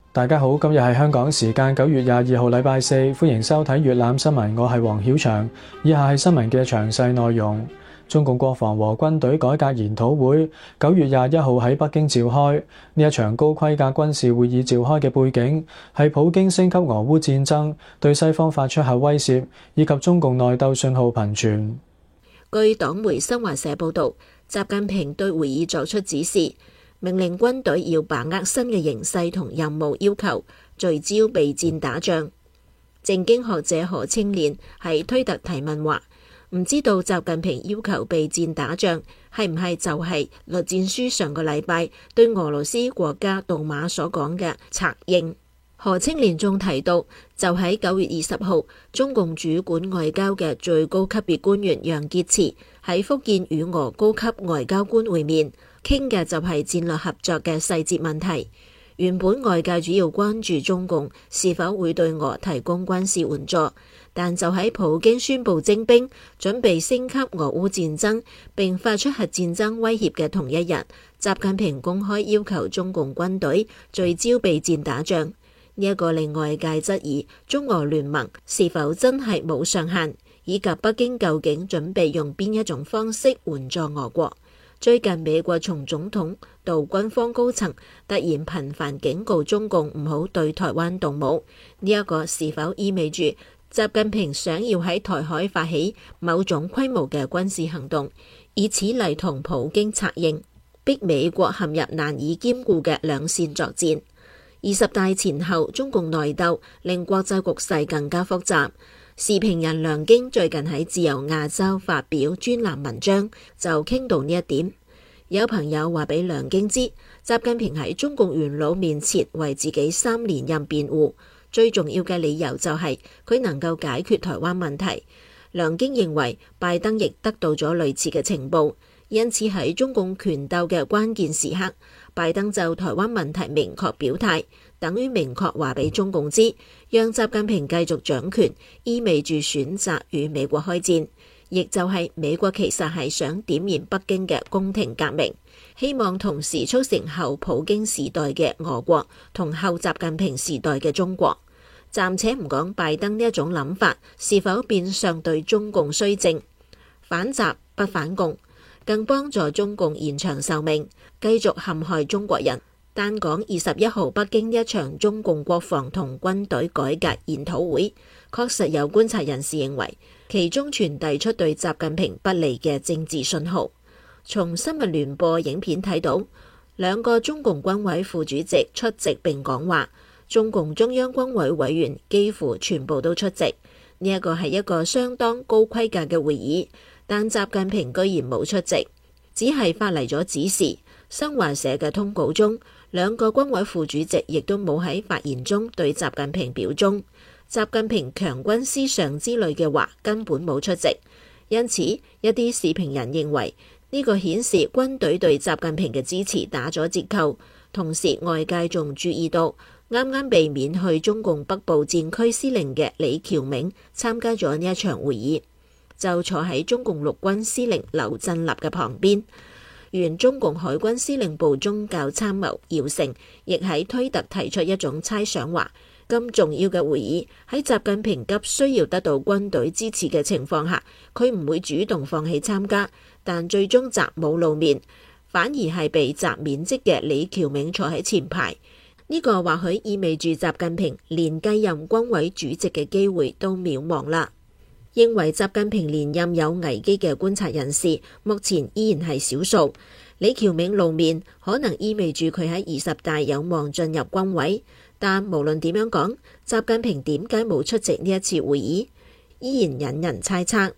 大家好，今日係香港時間9月22號禮拜四，歡迎收睇粵覽新聞，我係黃曉翔。以下係新聞嘅詳細內容。中共國防和軍隊改革研討會9月21號喺北京召開。呢一場高規格軍事會議召開嘅背景係普京升級俄烏戰爭，對西方發出核威懾，以及中共內鬥信號頻傳。 據黨媒新華社報導，習近平對會議作出指示，命令軍隊要把握新嘅形勢同任務要求，聚焦備戰打仗。政經學者何清漣喺推特提問話：唔知道習近平要求備戰打仗係唔係就係栗戰書上個禮拜對俄羅斯國家杜馬所講嘅策應？何清漣仲提到，就喺9月20號，中共主管外交嘅最高級別官員楊潔篪喺福建與俄高級外交官會面，傾嘅就係戰略合作嘅細節問題。原本外界主要關注中共是否會對俄提供軍事援助，但就喺普京宣布徵兵，準備升級俄烏戰爭，並發出核戰爭威脅嘅同一日，習近平公開要求中共軍隊聚焦備戰打仗。呢一個令外界質疑中俄聯盟是否真係冇上限，以及北京究竟準備用邊一種方式援助俄國。最近美國從總統到軍方高層突然頻繁警告中共唔好對台灣動武，呢一個是否意味住習近平想要喺台海發起某種規模嘅軍事行動，以此嚟同普京策應，逼美國陷入難以兼顧嘅兩線作戰？20大前後，中共內鬥令國際局勢更加複雜。時評人梁京最近喺自由亞洲發表專欄文章，就傾到呢一點。有朋友話俾梁京知，習近平喺中共元老面前為自己3連任辯護，最重要嘅理由就係佢能夠解決台灣問題。梁京認為拜登亦得到咗類似嘅情報，因此喺中共權鬥嘅關鍵時刻，拜登就台灣問題明確表態，等於明確話俾中共知，讓習近平繼續掌權，意味住選擇與美國開戰，亦就係美國其實係想點燃北京嘅宮廷革命，希望同時促成後普京時代嘅俄國同後習近平時代嘅中國。暫且唔講拜登呢一種諗法是否變相對中共綏靖，反習不反共，更幫助中共延長壽命，繼續陷害中國人。單講21號北京一場中共國防同軍隊改革研討會，確實有觀察人士認為，其中傳遞出對習近平不利嘅政治信號。從新聞聯播影片睇到，2個中共軍委副主席出席並講話，中共中央軍委委員幾乎全部都出席。呢一個係一個相當高規格嘅會議，但習近平居然冇出席，只係發嚟咗指示。新華社嘅通稿中，2個軍委副主席亦都冇喺發言中對習近平表忠，習近平強軍思想之類嘅話根本冇出席。因此，一啲時評人認為呢個顯示軍隊對習近平嘅支持打咗折扣。同時，外界仲注意到啱啱被免去中共北部戰區司令嘅李喬銘參加咗呢一場會議，就坐喺中共陸軍司令劉振立嘅旁邊。原中共海軍司令部宗教參謀姚成亦喺推特提出一種猜想話，咁重要嘅會議喺習近平急需要得到軍隊支持嘅情況下，佢唔會主動放棄參加，但最終習冇露面，反而係被習免職嘅李喬銘坐喺前排。呢個或許意味住習近平連繼任軍委主席嘅機會都渺茫啦。認為習近平連任有危機嘅觀察人士，目前依然係少數。李喬銘露面，可能意味住佢喺20大有望進入軍委。但無論點樣講，習近平點解冇出席呢一次會議，依然引人猜測。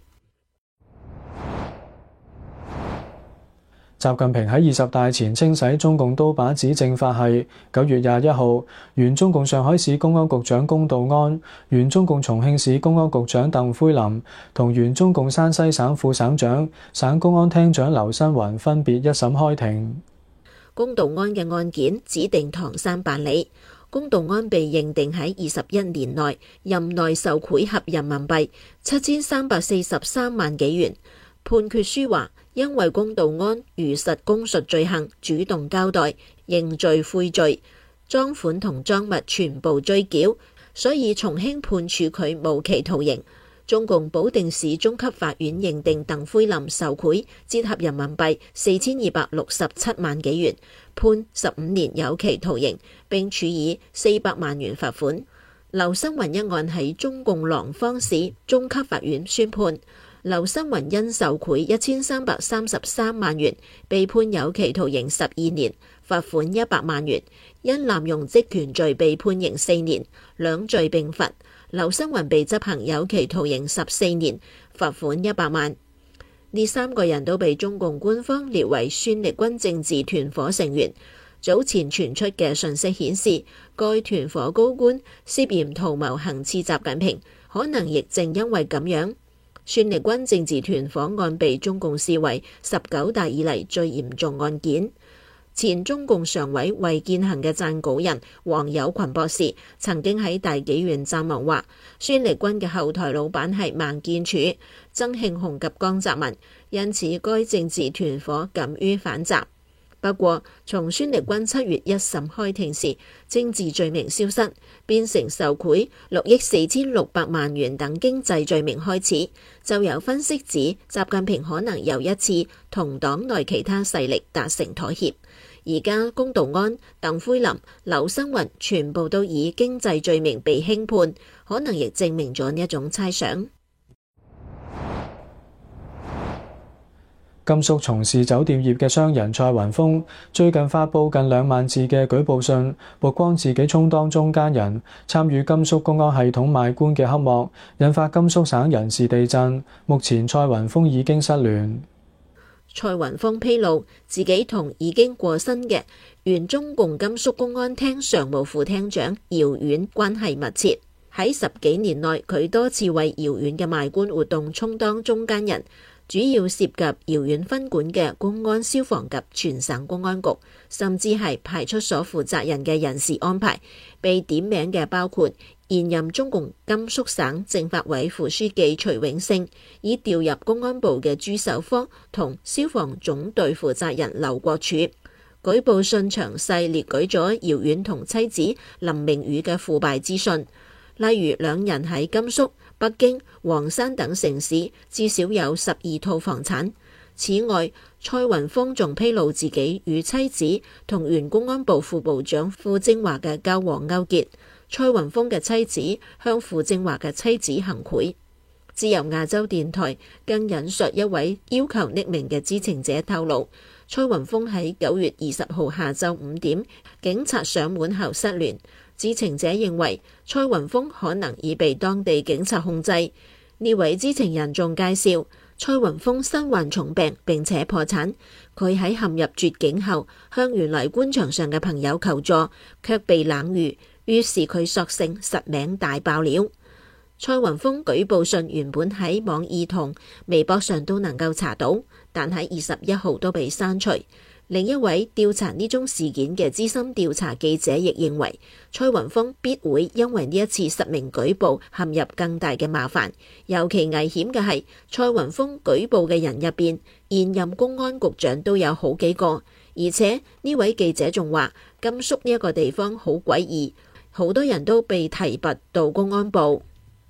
習近平喺20大前清洗中共刀把子政法係9月21號，原中共上海市公安局長龔道安、原中共重慶市公安局長鄧輝林同原中共山西省副省長、省公安廳長劉新雲分別一審開庭。 龔道安嘅案件指定唐山辦理，龔道安被認定喺21年內任內受賄合人民幣7343萬幾元。判決書話，因為龔道安如實供述罪行，主動交代，認罪悔罪， 贓款同贓物全部追繳，所以重輕判處佢無期徒刑。中共保定市中級法院認定鄧輝林受賄，折合人民幣4267萬幾元，判15年有期徒刑，並處以400萬元罰款。劉生雲一案喺中共廊坊市中級法院宣判，劉生雲因受賄1333萬元，被判有期徒刑12年，罰款100萬元；因濫用職權罪被判刑4年，兩罪並罰。劉生雲被執行有期徒刑14年，罰款100萬。呢3個人都被中共官方列為孫力軍政治團伙成員。早前傳出嘅訊息顯示，該團伙高官涉嫌圖謀行刺習近平，可能亦正因為咁樣，孫力軍政治團伙案被中共視為19大以嚟最嚴重案件。前中共常委衛健行嘅撰稿人黃友群博士曾經喺大紀元撰文話，孫力軍嘅後台老闆係孟建柱、曾慶紅及江澤民，因此該政治團伙敢於反習。不過，從孫力軍7月1審開庭時政治罪名消失，變成受賄6億4600萬元等經濟罪名開始，就有分析指習近平可能又一次同黨內其他勢力達成妥協。而家龔道安、鄧輝林、劉生雲全部都以經濟罪名被輕判，可能亦證明咗呢一種猜想。 甘肅從事酒店業嘅商人蔡雲峰最近發布近2萬字嘅舉報信，曝光自己充當中間人，參與甘肅公安系統賣官嘅黑幕，引發甘肅省人事地震。目前蔡雲峰已經失聯。 蔡雲峰披露自己同已經過身嘅原中共甘肅公安廳常務副廳長姚遠關係密切。喺10幾年內，佢多次為姚遠嘅賣官活動充當中間人，主要涉及姚遠分管嘅公安、消防及全省公安局，甚至係派出所負責人嘅人事安排。被點名嘅包括現任中共甘肅省政法委副書記徐永勝，已調入公安部嘅朱守科同消防總隊負責人劉國柱。舉報信詳細列舉咗姚遠同妻子林明宇嘅腐敗資訊，例如兩人喺甘肅、北京、黃山等城市至少有12套房產。此外，蔡雲峰仲披露自己與妻子同原公安部副部長傅政華嘅交往勾結。蔡雲峰嘅妻子向傅政華嘅妻子行賄。自由亞洲電台更引述一位要求匿名嘅知情者透露，蔡雲峰喺9月20號下晝5點，警察上門後失聯。知情者認為蔡雲峰可能已被當地警察控制。呢位知情人仲介紹，蔡雲峰身患重病並且破產，佢喺陷入絕境後向原來官場上嘅朋友求助，卻被冷遇，於是佢索性實名大爆料。蔡雲峰舉報信原本喺網易同微博上都能夠查到，但喺21號都被刪除。另一位調查呢宗事件嘅資深調查記者亦認為，蔡雲峰必會因為呢一次實名舉報陷入更大嘅麻煩。尤其危險嘅係，蔡雲峰舉報嘅人入邊，現任公安局長都有好幾個。而且呢位記者仲話，甘肅呢一個地方好詭異，好多人都被提拔到公安部。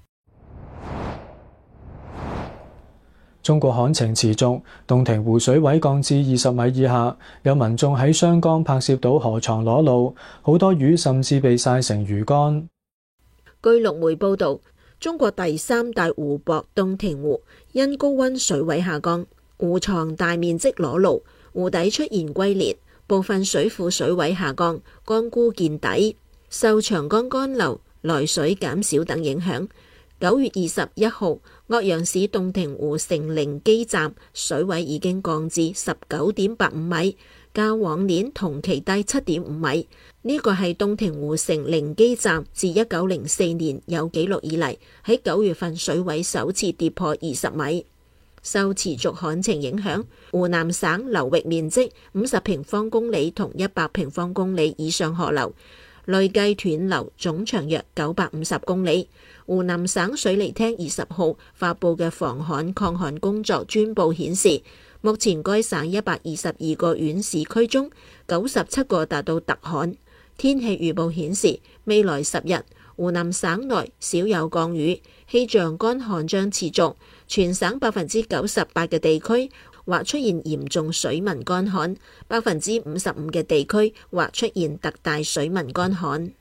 中國旱情持續，洞庭湖水位降至20米以下，有民眾喺雙江拍攝到河床裸露，好多魚甚至被曬成魚乾。 據陸媒報導，中國第3大湖泊洞庭湖因高溫水位下降，湖床大面積裸露，湖底出現龜裂，部分水庫水位下降，乾枯見底，受長江乾流、來水減少等影響。9月21號，岳陽市洞庭湖城陵基站水位已經降至19.85米，較往年同期低7.5米。呢個係洞庭湖城陵基站自1904年有紀錄以嚟喺9月份水位首次跌破20米。受持續旱情影響，湖南省流域面積50平方公里同100平方公里以上河流，累計斷流總長約950公里。湖南省水利廳20號發布嘅防旱抗旱工作專報顯示，目前該省122個縣市區中97個達到特旱。 天氣預報顯示，未來10日，湖南省內少有降雨，氣象乾旱將持續，全省98%嘅地區或出現嚴重水文乾旱，55%嘅地區或出現特大水文乾旱。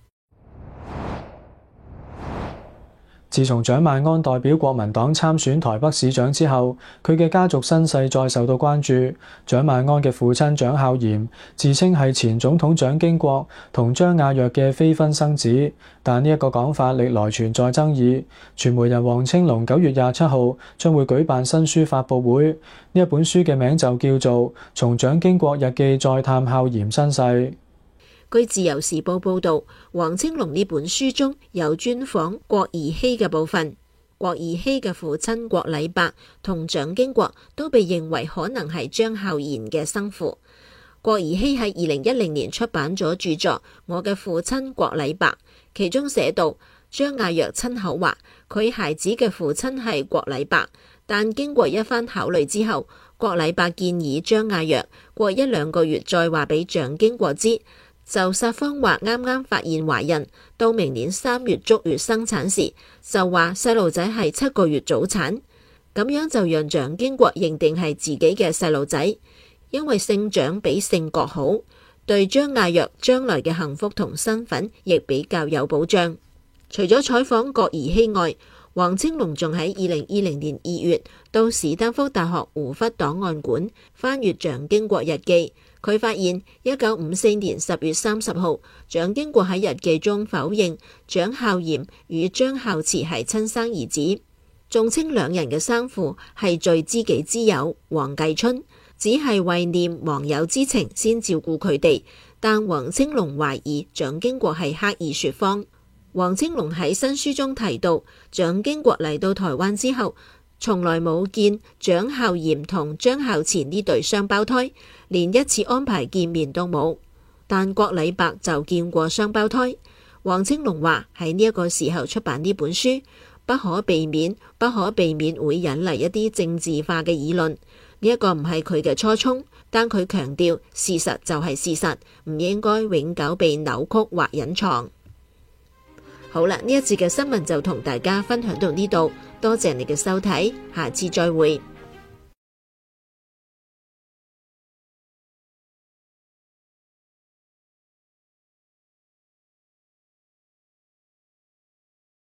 自從蔣萬安代表國民黨參選台北市長之後，佢嘅家族身世再受到關注。蔣萬安嘅父親蔣孝嚴自稱係前總統蔣經國同張亞若嘅非婚生子，但呢一個講法歷來存在爭議。傳媒人黃青龍9月27號將會舉辦新書發佈會，呢一本書嘅名就叫做《從蔣經國日記再探孝嚴身世》。 據自由時報報導，黃青龍呢本書中有專訪郭兒熙嘅部分。郭兒熙嘅父親郭禮伯同蔣經國都被認為可能係張孝賢嘅生父。郭兒熙喺2010年出版咗著作《我嘅父親郭禮伯》，其中寫到張亞若親口話佢孩子嘅父親係郭禮伯，但經過一番考慮之後，郭禮伯建議張亞若過1-2個月再話俾蔣經國知。就撒謊話啱啱發現懷孕，到明年3月足月生產時，就話細路仔係7個月早產，咁樣就讓蔣經國認定係自己嘅細路仔，因為姓蔣比姓郭好，對張亞若將來嘅幸福同身份亦比較有保障。除咗採訪郭兒熙外，黃青龍仲喺2020年2月到史丹福大學胡佛檔案館翻閱蔣經國日記。佢發現1954年10月30號，蔣經國喺日記中否認蔣孝嚴與張孝慈係親生兒子，仲稱兩人嘅生父係最知己之友黃繼春，只係為念亡友之情先照顧佢哋。但黃青龍懷疑蔣經國係刻意說謊。黃青龍喺新書中提到，蔣經國嚟到台灣之後，從來冇見蔣孝嚴同張孝慈呢對雙胞胎，連一次安排見面都冇。但郭禮伯就見過雙胞胎。黃青龍話喺呢一個時候出版呢本書，不可避免會引嚟一啲政治化嘅議論。呢一個唔係佢嘅初衷，但佢強調事實就係事實，唔應該永久被扭曲或隱藏。好啦，呢一節嘅新聞就同大家分享到呢度，多謝你嘅收睇，下次再會。